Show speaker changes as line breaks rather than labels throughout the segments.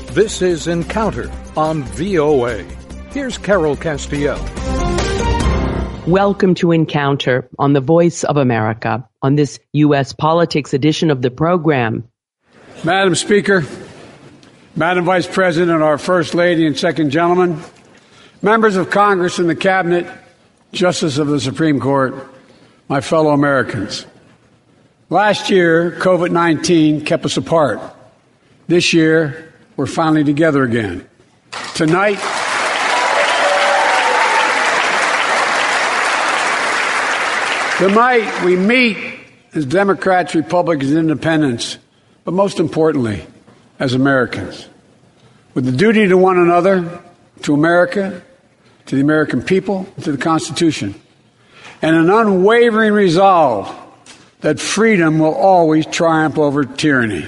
This is Encounter on VOA. Here's Carol Castiel.
Welcome to Encounter on the Voice of America on this U.S. Politics edition of the program.
Madam Speaker, Madam Vice President, our First Lady and Second Gentleman, members of Congress and the Cabinet, Justice of the Supreme Court, my fellow Americans. Last year, COVID-19 kept us apart. This year, we're finally together again. Tonight, we meet as Democrats, Republicans, and Independents, but most importantly, as Americans, with the duty to one another, to America, to the American people, to the Constitution, and an unwavering resolve that freedom will always triumph over tyranny.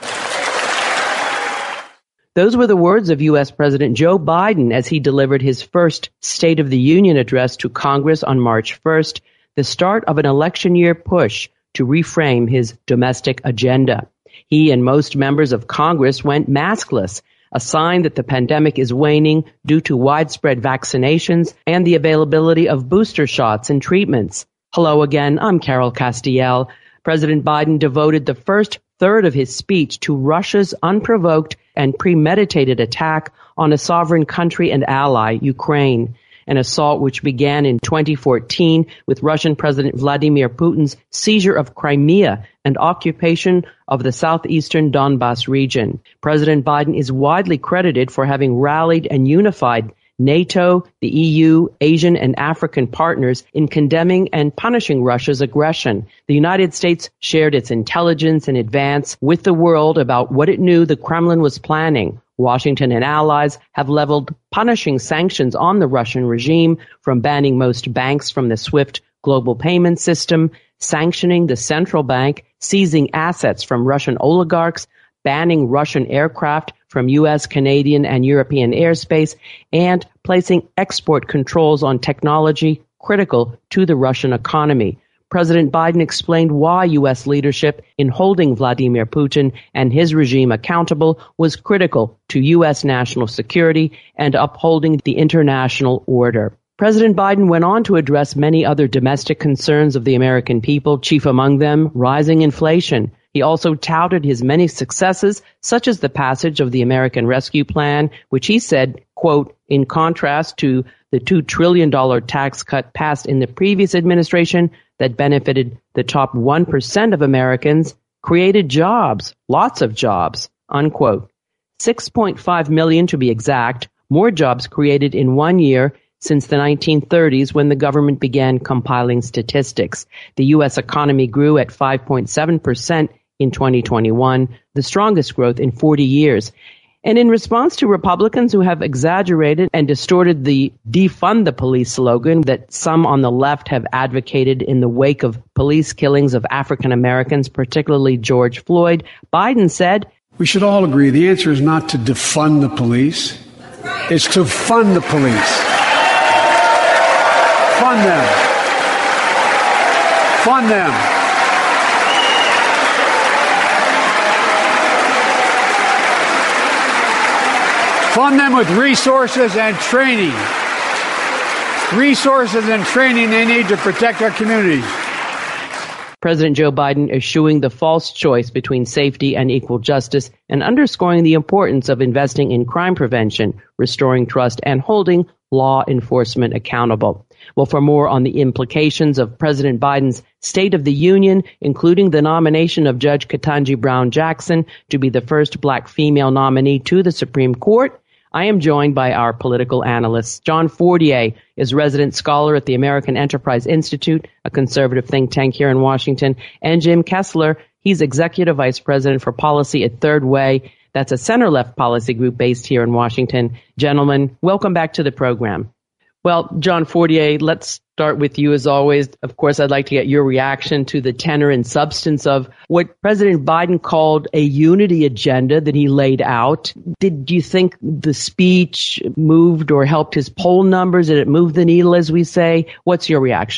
Those were the words of U.S. President Joe Biden as he delivered his first State of the Union address to Congress on March 1st, the start of an election year push to reframe his domestic agenda. He and most members of Congress went maskless, a sign that the pandemic is waning due to widespread vaccinations and the availability of booster shots and treatments. Hello again, I'm Carol Castiel. President Biden devoted the first third of his speech to Russia's unprovoked and premeditated attack on a sovereign country and ally, Ukraine, an assault which began in 2014 with Russian President Vladimir Putin's seizure of Crimea and occupation of the southeastern Donbas region. President Biden is widely credited for having rallied and unified NATO, the EU, Asian and African partners in condemning and punishing Russia's aggression. The United States shared its intelligence in advance with the world about what it knew the Kremlin was planning. Washington and allies have leveled punishing sanctions on the Russian regime, from banning most banks from the SWIFT global payment system, sanctioning the central bank, seizing assets from Russian oligarchs, banning Russian aircraft from U.S., Canadian, and European airspace, and placing export controls on technology critical to the Russian economy. President Biden explained why U.S. leadership in holding Vladimir Putin and his regime accountable was critical to U.S. national security and upholding the international order. President Biden went on to address many other domestic concerns of the American people, chief among them rising inflation. He also touted his many successes, such as the passage of the American Rescue Plan, which he said, quote, in contrast to the $2 trillion tax cut passed in the previous administration that benefited the top 1% of Americans, created jobs, lots of jobs, unquote. 6.5 million to be exact, more jobs created in 1 year since the 1930s, when the government began compiling statistics. The U.S. economy grew at 5.7% in 2021, the strongest growth in 40 years. And in response to Republicans who have exaggerated and distorted the defund the police slogan that some on the left have advocated in the wake of police killings of African Americans, particularly George Floyd, Biden said,
we should all agree the answer is not to defund the police. It's to fund the police. Fund them. Fund them. Fund them with resources and training. Resources and training they need to protect our communities.
President Joe Biden eschewing the false choice between safety and equal justice and underscoring the importance of investing in crime prevention, restoring trust, and holding law enforcement accountable. Well, for more on the implications of President Biden's State of the Union, including the nomination of Judge Ketanji Brown Jackson to be the first black female nominee to the Supreme Court, I am joined by our political analyst. John Fortier is resident scholar at the American Enterprise Institute, a conservative think tank here in Washington, and Jim Kessler, he's executive vice president for policy at Third Way. That's a center-left policy group based here in Washington. Gentlemen, welcome back to the program. Well, John Fortier, let's start with you as always. Of course, I'd like to get your reaction to the tenor and substance of what President Biden called a unity agenda that he laid out. Did you think the speech moved or helped his poll numbers? Did it move the needle, as we say? What's your reaction?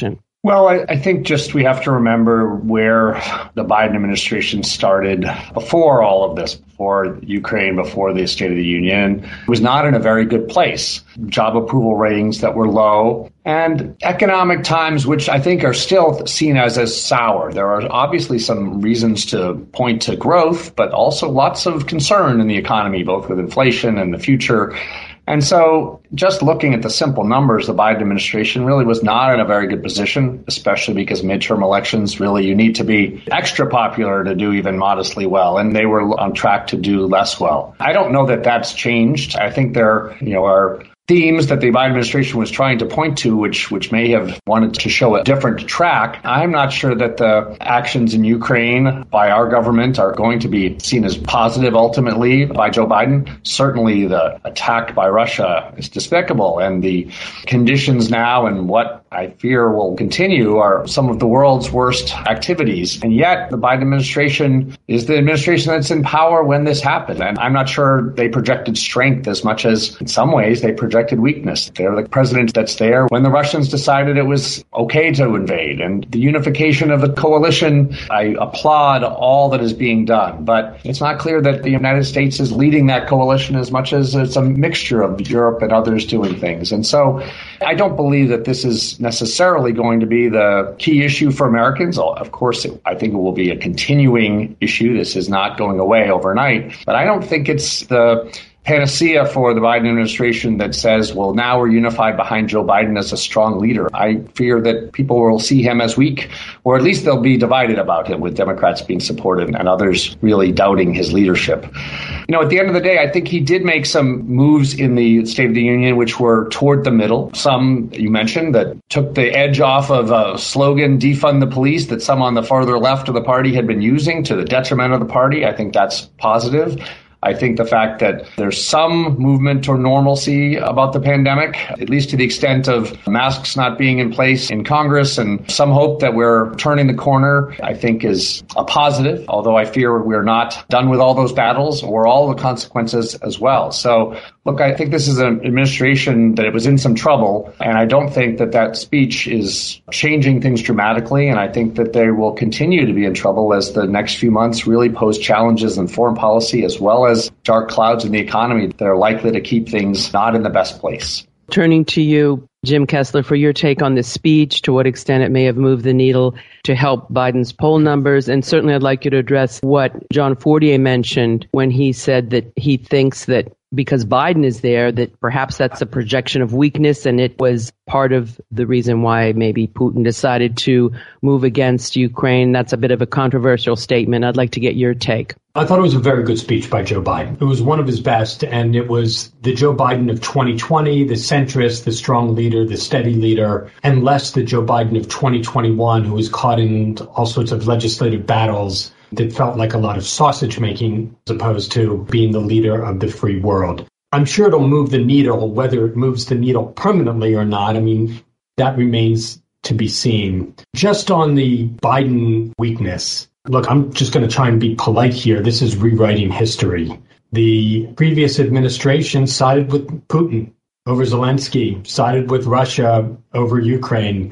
Well, I think just we have to remember where the Biden administration started before all of this, before Ukraine, before the State of the Union. It was not in a very good place. Job approval ratings that were low and economic times, which I think are still seen as sour. There are obviously some reasons to point to growth, but also lots of concern in the economy, both with inflation and the future. And so just looking at the simple numbers, the Biden administration really was not in a very good position, especially because midterm elections, really, you need to be extra popular to do even modestly well. And they were on track to do less well. I don't know that that's changed. I think there, are themes that the Biden administration was trying to point to, which may have wanted to show a different track. I'm not sure that the actions in Ukraine by our government are going to be seen as positive ultimately by Joe Biden. Certainly the attack by Russia is despicable, and the conditions now and what I fear will continue are some of the world's worst activities. And yet the Biden administration is the administration that's in power when this happened. And I'm not sure they projected strength as much as in some ways they projected weakness. They're the president that's there when the Russians decided it was okay to invade. And the unification of the coalition, I applaud all that is being done. But it's not clear that the United States is leading that coalition as much as it's a mixture of Europe and others doing things. And so I don't believe that this is necessarily going to be the key issue for Americans. Of course, I think it will be a continuing issue. This is not going away overnight. But I don't think it's the panacea for the Biden administration that says, well, now we're unified behind Joe Biden as a strong leader. I fear that people will see him as weak, or at least they'll be divided about him, with Democrats being supportive and others really doubting his leadership. At the end of the day, I think he did make some moves in the State of the Union which were toward the middle. Some, you mentioned, that took the edge off of a slogan, defund the police, that some on the farther left of the party had been using to the detriment of the party. I think that's positive. I think the fact that there's some movement toward normalcy about the pandemic, at least to the extent of masks not being in place in Congress, and some hope that we're turning the corner, I think is a positive, although I fear we're not done with all those battles or all the consequences as well. So, look, I think this is an administration that it was in some trouble, and I don't think that speech is changing things dramatically, and I think that they will continue to be in trouble as the next few months really pose challenges in foreign policy as well as dark clouds in the economy that are likely to keep things not in the best place.
Turning to you, Jim Kessler, for your take on this speech, to what extent it may have moved the needle to help Biden's poll numbers. And certainly I'd like you to address what John Fortier mentioned when he said that he thinks that because Biden is there, that perhaps that's a projection of weakness, and it was part of the reason why maybe Putin decided to move against Ukraine. That's a bit of a controversial statement. I'd like to get your take.
I thought it was a very good speech by Joe Biden. It was one of his best, and it was the Joe Biden of 2020, the centrist, the strong leader, the steady leader, and less the Joe Biden of 2021, who was caught in all sorts of legislative battles that felt like a lot of sausage making as opposed to being the leader of the free world. I'm sure it'll move the needle. Whether it moves the needle permanently or not, that remains to be seen. Just on the Biden weakness, look, I'm just going to try and be polite here. This is rewriting history. The previous administration sided with Putin over Zelensky, sided with Russia over Ukraine.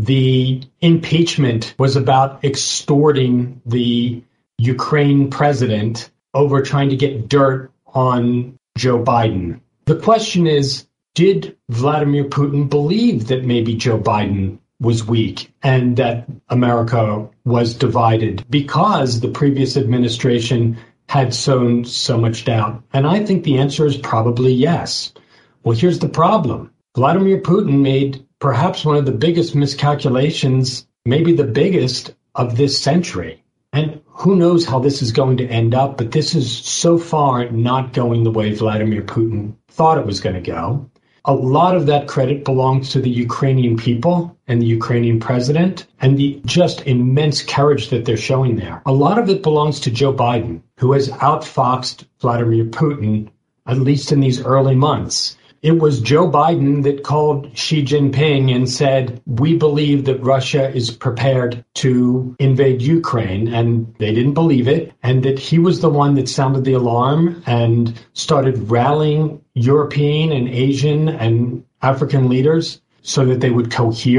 The impeachment was about extorting the Ukraine president over trying to get dirt on Joe Biden. The question is, did Vladimir Putin believe that maybe Joe Biden was weak and that America was divided because the previous administration had sown so much doubt? And I think the answer is probably yes. Well, here's the problem. Vladimir Putin made perhaps one of the biggest miscalculations, maybe the biggest of this century. And who knows how this is going to end up, but this is so far not going the way Vladimir Putin thought it was going to go. A lot of that credit belongs to the Ukrainian people and the Ukrainian president and the just immense courage that they're showing there. A lot of it belongs to Joe Biden, who has outfoxed Vladimir Putin, at least in these early months. It was Joe Biden that called Xi Jinping and said, we believe that Russia is prepared to invade Ukraine, and they didn't believe it, and that he was the one that sounded the alarm and started rallying European and Asian and African leaders so that they would cohere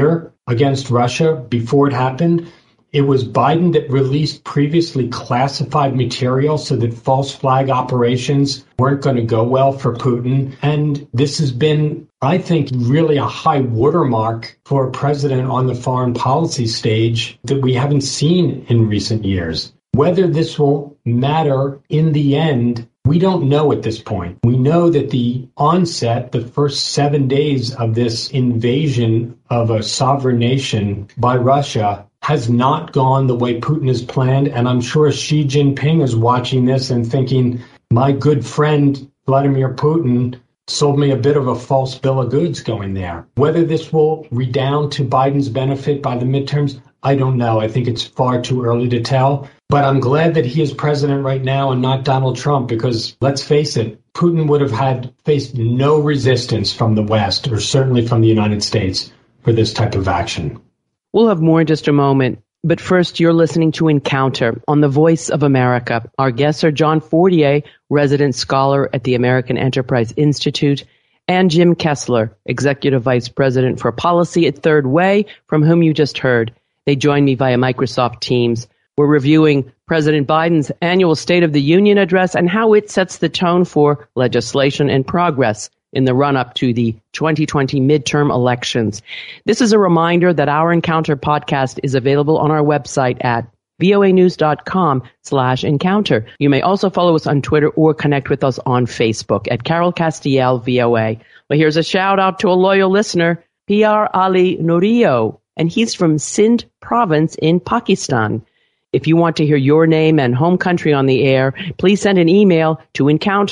against Russia before it happened. It was Biden that released previously classified material so that false flag operations weren't going to go well for Putin. And this has been, I think, really a high watermark for a president on the foreign policy stage that we haven't seen in recent years. Whether this will matter in the end, we don't know at this point. We know that the onset, the first 7 days of this invasion of a sovereign nation by Russia, has not gone the way Putin has planned. And I'm sure Xi Jinping is watching this and thinking, my good friend Vladimir Putin sold me a bit of a false bill of goods going there. Whether this will redound to Biden's benefit by the midterms, I don't know. I think it's far too early to tell. But I'm glad that he is president right now and not Donald Trump, because let's face it, Putin would have faced no resistance from the West, or certainly from the United States, for this type of action.
We'll have more in just a moment. But first, you're listening to Encounter on the Voice of America. Our guests are John Fortier, resident scholar at the American Enterprise Institute, and Jim Kessler, Executive Vice President for Policy at Third Way, from whom you just heard. They join me via Microsoft Teams. We're reviewing President Biden's annual State of the Union address and how it sets the tone for legislation and progress in the run-up to the 2020 midterm elections. This is a reminder that our Encounter podcast is available on our website at voanews.com/encounter. You may also follow us on Twitter or connect with us on Facebook at Carol Castiel, VOA. Well, here's a shout out to a loyal listener, PR Ali Nurio, and he's from Sindh province in Pakistan. If you want to hear your name and home country on the air, please send an email to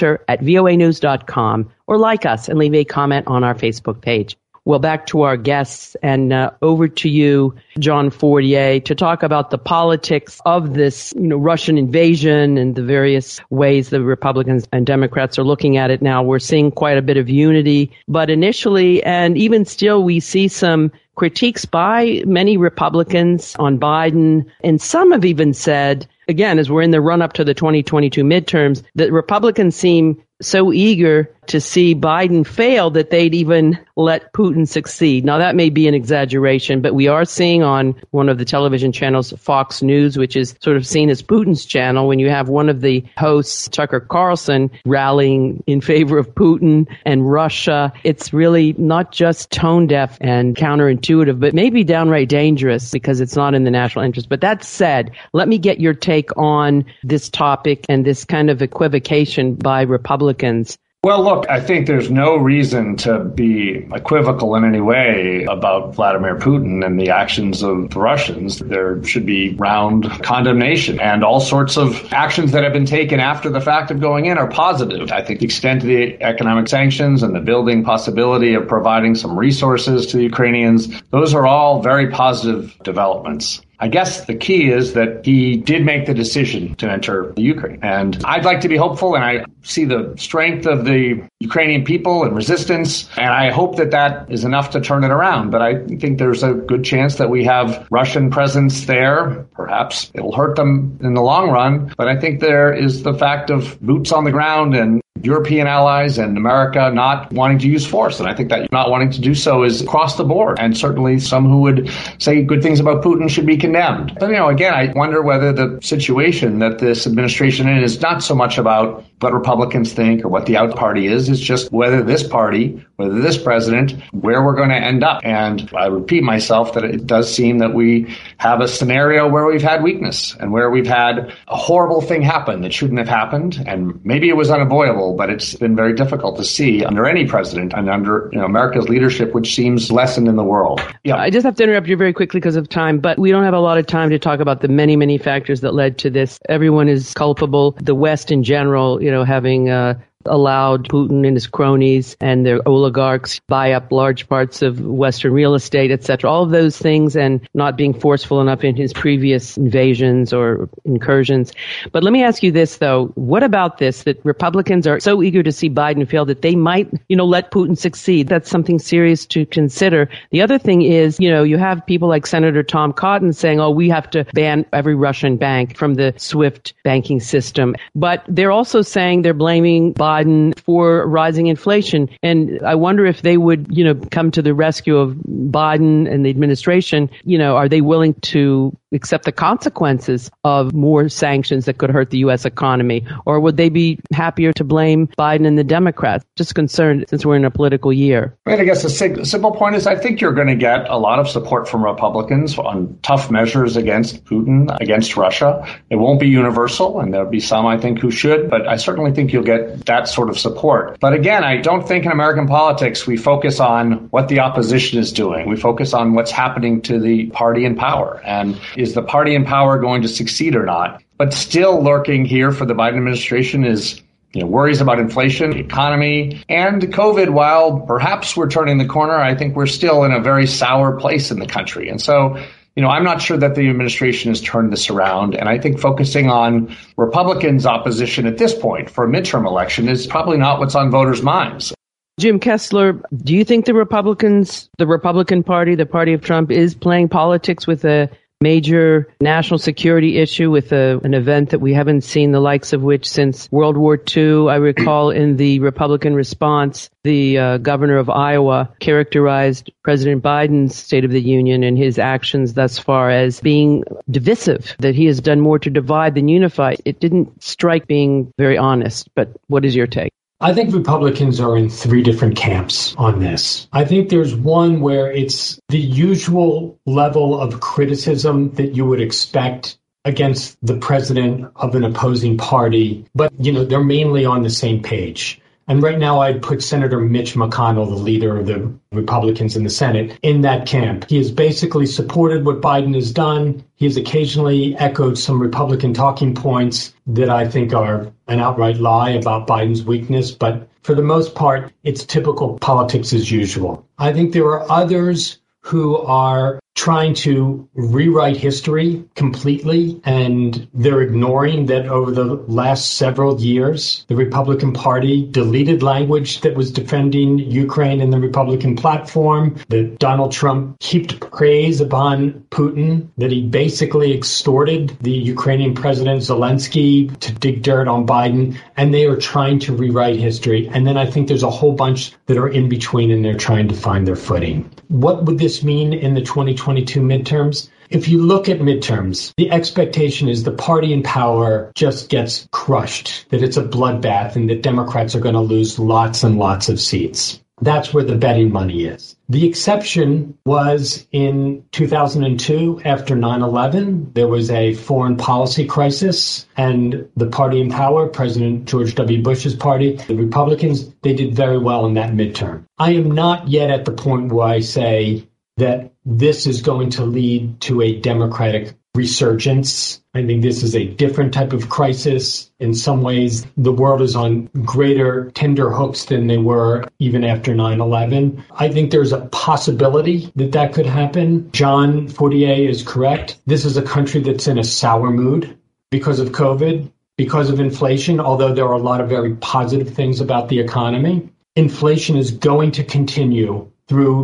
encounter@voanews.com or like us and leave a comment on our Facebook page. Well, back to our guests, and over to you, John Fortier, to talk about the politics of this, Russian invasion and the various ways the Republicans and Democrats are looking at it now. We're seeing quite a bit of unity, but initially, and even still, we see some critiques by many Republicans on Biden, and some have even said, again, as we're in the run-up to the 2022 midterms, that Republicans seem so eager to see Biden fail that they'd even let Putin succeed. Now, that may be an exaggeration, but we are seeing on one of the television channels, Fox News, which is sort of seen as Putin's channel, when you have one of the hosts, Tucker Carlson, rallying in favor of Putin and Russia. It's really not just tone deaf and counterintuitive, but maybe downright dangerous because it's not in the national interest. But that said, let me get your take on this topic and this kind of equivocation by Republicans.
Well, look, I think there's no reason to be equivocal in any way about Vladimir Putin and the actions of the Russians. There should be round condemnation, and all sorts of actions that have been taken after the fact of going in are positive. I think the extent of the economic sanctions and the building possibility of providing some resources to the Ukrainians, those are all very positive developments. I guess the key is that he did make the decision to enter the Ukraine. And I'd like to be hopeful, and I see the strength of the Ukrainian people and resistance, and I hope that that is enough to turn it around. But I think there's a good chance that we have Russian presence there. Perhaps it'll hurt them in the long run, but I think there is the fact of boots on the ground and European allies and America not wanting to use force. And I think that not wanting to do so is across the board. And certainly some who would say good things about Putin should be condemned. But, again, I wonder whether the situation that this administration is not so much about what Republicans think or what the out party is. It's just whether this party, whether this president, where we're going to end up. And I repeat myself that it does seem that we have a scenario where we've had weakness and where we've had a horrible thing happen that shouldn't have happened. And maybe it was unavoidable, but it's been very difficult to see under any president and under America's leadership, which seems lessened in the world.
Yeah. I just have to interrupt you very quickly because of time, but we don't have a lot of time to talk about the many, many factors that led to this. Everyone is culpable. The West in general, having allowed Putin and his cronies and their oligarchs buy up large parts of Western real estate, etc. All of those things, and not being forceful enough in his previous invasions or incursions. But let me ask you this, though. What about this, that Republicans are so eager to see Biden fail that they might, let Putin succeed? That's something serious to consider. The other thing is, you have people like Senator Tom Cotton saying, we have to ban every Russian bank from the SWIFT banking system. But they're also saying they're blaming Biden Biden for rising inflation. And I wonder if they would, come to the rescue of Biden and the administration. Are they willing to accept the consequences of more sanctions that could hurt the U.S. economy? Or would they be happier to blame Biden and the Democrats? Just concerned since we're in a political year.
I guess the simple point is I think you're going to get a lot of support from Republicans on tough measures against Putin, against Russia. It won't be universal, and there'll be some, I think, who should, but I certainly think you'll get that sort of support. But again, I don't think in American politics we focus on what the opposition is doing. We focus on what's happening to the party in power. And is the party in power going to succeed or not? But still lurking here for the Biden administration is worries about inflation, the economy, and COVID. While perhaps we're turning the corner, I think we're still in a very sour place in the country. And so, I'm not sure that the administration has turned this around. And I think focusing on Republicans' opposition at this point for a midterm election is probably not what's on voters' minds.
Jim Kessler, do you think the Republican Party, the party of Trump, is playing politics with a major national security issue, with an event that we haven't seen the likes of which since World War II? I recall in the Republican response, the governor of Iowa characterized President Biden's State of the Union and his actions thus far as being divisive, that he has done more to divide than unify. It didn't strike being very honest, but what is your take?
I think Republicans are in three different camps on this. I think there's one where it's the usual level of criticism that you would expect against the president of an opposing party, but, they're mainly on the same page. And right now I'd put Senator Mitch McConnell, the leader of the Republicans in the Senate, in that camp. He has basically supported what Biden has done. He has occasionally echoed some Republican talking points that I think are an outright lie about Biden's weakness. But for the most part, it's typical politics as usual. I think there are others who are trying to rewrite history completely, and they're ignoring that over the last several years, the Republican Party deleted language that was defending Ukraine in the Republican platform, that Donald Trump heaped praise upon Putin, that he basically extorted the Ukrainian President Zelensky to dig dirt on Biden, and they are trying to rewrite history. And then I think there's a whole bunch that are in between, and they're trying to find their footing. What would this mean in the 2022 midterms? If you look at midterms, the expectation is the party in power just gets crushed, that it's a bloodbath and that Democrats are going to lose lots and lots of seats. That's where the betting money is. The exception was in 2002, after 9/11, there was a foreign policy crisis, and the party in power, President George W. Bush's party, the Republicans, they did very well in that midterm. I am not yet at the point where I say that this is going to lead to a Democratic resurgence. I think this is a different type of crisis. In some ways, the world is on greater tender hooks than they were even after 9/11. I think there's a possibility that that could happen. John Fortier is correct. This is a country that's in a sour mood because of COVID, because of inflation, although there are a lot of very positive things about the economy. Inflation is going to continue through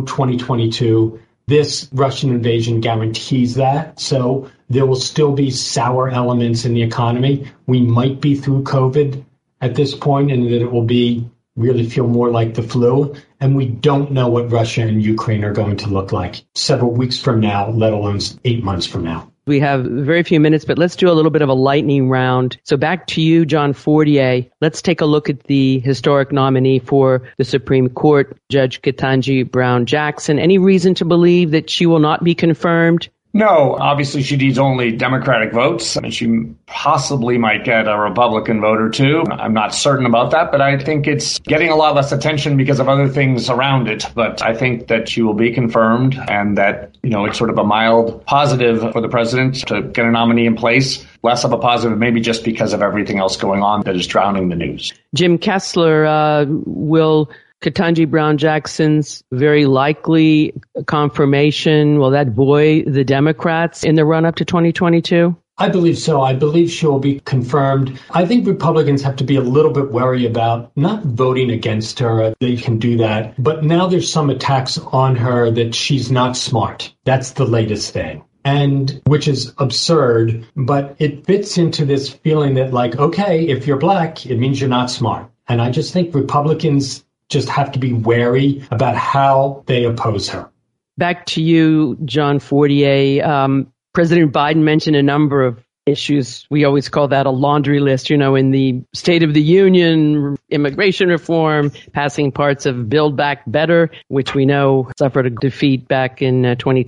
2022. This Russian invasion guarantees that. So there will still be sour elements in the economy. We might be through COVID at this point, and that it will really feel more like the flu. And we don't know what Russia and Ukraine are going to look like several weeks from now, let alone 8 months from now.
We have very few minutes, but let's do a little bit of a lightning round. So back to you, John Fortier. Let's take a look at the historic nominee for the Supreme Court, Judge Ketanji Brown Jackson. Any reason to believe that she will not be confirmed?
No, obviously she needs only Democratic votes. I mean, she possibly might get a Republican vote or two. I'm not certain about that, but I think it's getting a lot less attention because of other things around it. But I think that she will be confirmed, and that, it's sort of a mild positive for the president to get a nominee in place. Less of a positive, maybe just because of everything else going on that is drowning the news.
Jim Kessler, will Ketanji Brown Jackson's very likely confirmation, will that buoy the Democrats in the run-up to 2022?
I believe so. I believe she will be confirmed. I think Republicans have to be a little bit wary about not voting against her. They can do that. But now there's some attacks on her that she's not smart. That's the latest thing. And which is absurd, but it fits into this feeling that, okay, if you're black, it means you're not smart. And I just think Republicans just have to be wary about how they oppose her.
Back to you, John Fortier. President Biden mentioned a number of issues. We always call that a laundry list, in the State of the Union, immigration reform, passing parts of Build Back Better, which we know suffered a defeat back in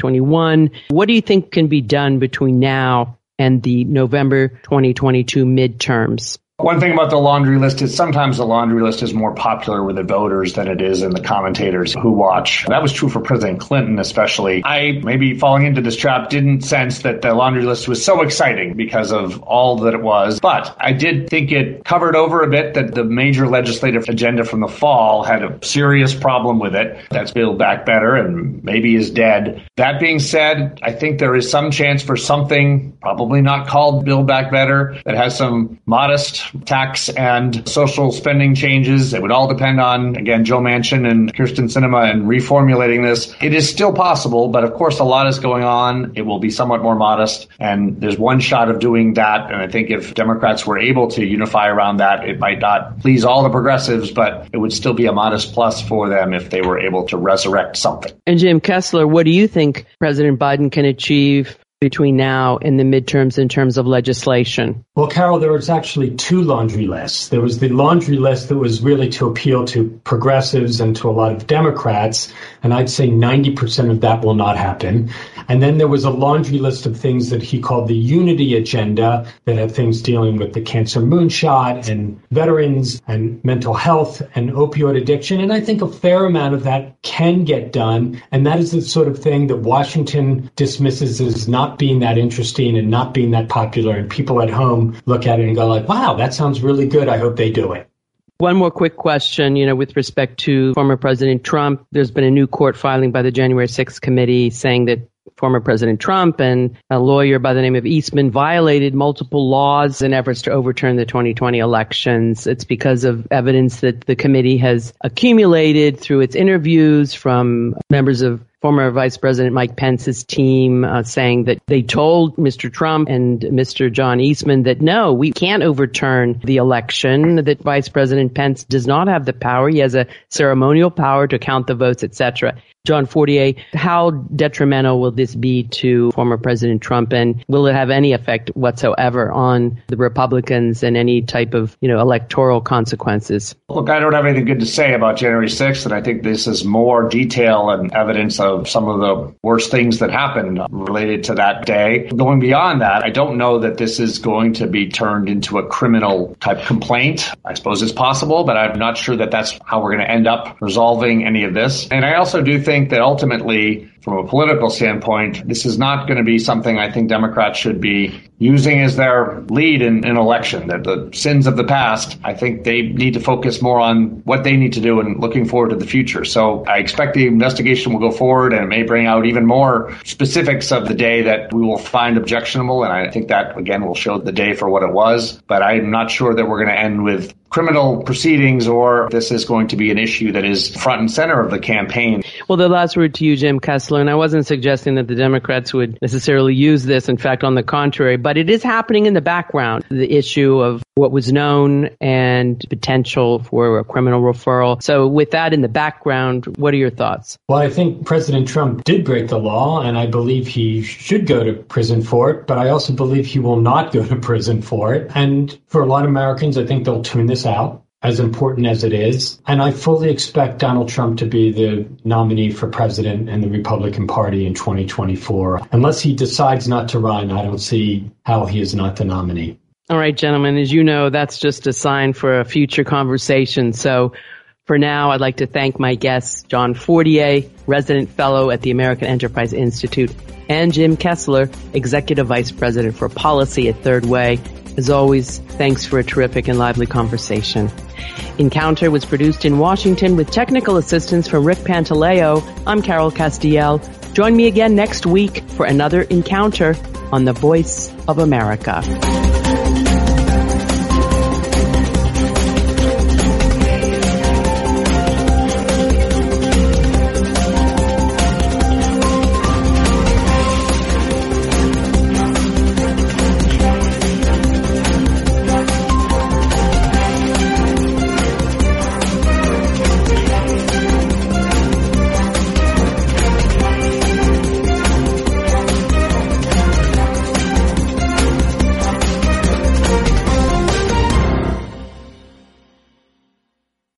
2021. What do you think can be done between now and the November 2022 midterms?
One thing about the laundry list is sometimes the laundry list is more popular with the voters than it is in the commentators who watch. That was true for President Clinton, especially. I, maybe falling into this trap, didn't sense that the laundry list was so exciting because of all that it was. But I did think it covered over a bit that the major legislative agenda from the fall had a serious problem with it. That's Build Back Better and maybe is dead. That being said, I think there is some chance for something, probably not called Build Back Better, that has some modest tax and social spending changes. It would all depend on, again, Joe Manchin and Kyrsten Sinema and reformulating this. It is still possible, but of course a lot is going on. It will be somewhat more modest, and there's one shot of doing that. And I think if Democrats were able to unify around that, it might not please all the progressives, but it would still be a modest plus for them if they were able to resurrect something.
And Jim Kessler, what do you think President Biden can achieve between now and the midterms in terms of legislation?
Well, Carol, there was actually two laundry lists. There was the laundry list that was really to appeal to progressives and to a lot of Democrats, and I'd say 90% of that will not happen. And then there was a laundry list of things that he called the unity agenda that had things dealing with the cancer moonshot and veterans and mental health and opioid addiction. And I think a fair amount of that can get done. And that is the sort of thing that Washington dismisses as not being that interesting and not being that popular. And people at home look at it and go like, wow, that sounds really good. I hope they do it.
One more quick question, with respect to former President Trump. There's been a new court filing by the January 6th committee saying that former President Trump and a lawyer by the name of Eastman violated multiple laws in efforts to overturn the 2020 elections. It's because of evidence that the committee has accumulated through its interviews from members of former Vice President Mike Pence's team, saying that they told Mr. Trump and Mr. John Eastman that, no, we can't overturn the election, that Vice President Pence does not have the power. He has a ceremonial power to count the votes, etc. John Fortier, how detrimental will this be to former President Trump, and will it have any effect whatsoever on the Republicans and any type of, electoral consequences?
Look, I don't have anything good to say about January 6th, and I think this is more detail and evidence of some of the worst things that happened related to that day. Going beyond that, I don't know that this is going to be turned into a criminal type complaint. I suppose it's possible, but I'm not sure that that's how we're going to end up resolving any of this. And I also do think that ultimately, from a political standpoint, this is not going to be something I think Democrats should be using as their lead in an election. That the sins of the past, I think they need to focus more on what they need to do and looking forward to the future. So I expect the investigation will go forward, and it may bring out even more specifics of the day that we will find objectionable. And I think that, again, will show the day for what it was. But I'm not sure that we're going to end with criminal proceedings, or this is going to be an issue that is front and center of the campaign.
Well, the last word to you, Jim Kessler, and I wasn't suggesting that the Democrats would necessarily use this. In fact, on the contrary, but it is happening in the background, the issue of what was known and potential for a criminal referral. So with that in the background, what are your thoughts?
Well, I think President Trump did break the law, and I believe he should go to prison for it, but I also believe he will not go to prison for it. And for a lot of Americans, I think they'll tune this out, as important as it is. And I fully expect Donald Trump to be the nominee for president in the Republican Party in 2024. Unless he decides not to run, I don't see how he is not the nominee.
All right, gentlemen, as you know, that's just a sign for a future conversation. So for now, I'd like to thank my guests, John Fortier, resident fellow at the American Enterprise Institute, and Jim Kessler, executive vice president for policy at Third Way. As always, thanks for a terrific and lively conversation. Encounter was produced in Washington with technical assistance from Rick Pantaleo. I'm Carol Castiel. Join me again next week for another Encounter on the Voice of America.